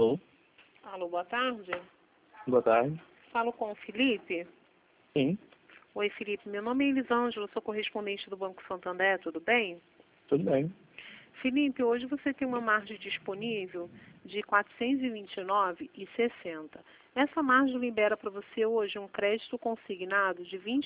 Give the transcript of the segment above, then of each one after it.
Alô? Alô, boa tarde. Boa tarde. Falo com o Felipe. Sim, Oi, Felipe. Meu nome é Elisângela, sou correspondente do Banco Santander, tudo bem? tudo bem. Felipe, hoje você tem uma margem disponível de R$ 429,60. Essa margem libera para você hoje um crédito consignado de R$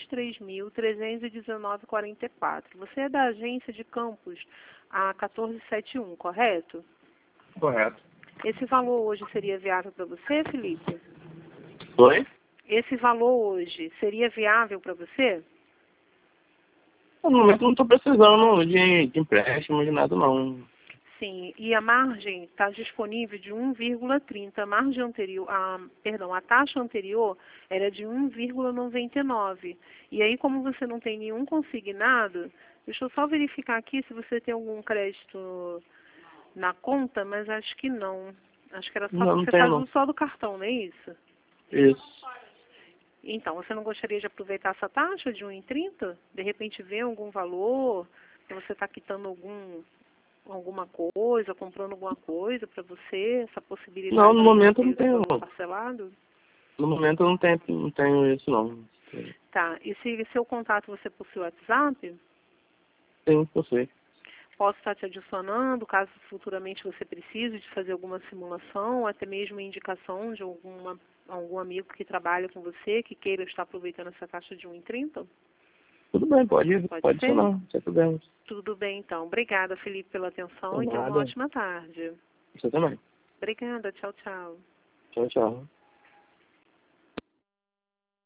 23.319,44. Você é da agência de Campos a 1471, correto? Correto. Esse valor hoje seria viável para você, Felipe? Oi? Esse valor hoje seria viável para você? No momento não estou precisando de empréstimo, de nada não. Sim, e a margem está disponível de 1,30. A margem anterior, a taxa anterior era de 1,99. E aí, como você não tem nenhum consignado, deixa eu só verificar aqui se você tem algum crédito na conta, mas acho que não. Acho que era só Não, não você tenho faz não. uso só do cartão, não é isso? Isso. Então, você não gostaria de aproveitar essa taxa de 1,30? De repente ver algum valor, que você está quitando alguma coisa, comprando alguma coisa para você, essa Não, possibilidade no de você momento eu ter não esse tenho valor não. parcelado? No momento eu não tenho isso não. Tá, e se seu contato você possui o WhatsApp, Tenho você. posso estar te adicionando, caso futuramente você precise de fazer alguma simulação, ou até mesmo indicação de algum amigo que trabalha com você, que queira estar aproveitando essa taxa de 1,30? Tudo bem, pode Pode ser? adicionar, sem problema. Tudo bem, então. Obrigada, Felipe, pela atenção Por e tenha uma nada. ótima tarde. Você também. Obrigada, tchau, tchau. Tchau, tchau.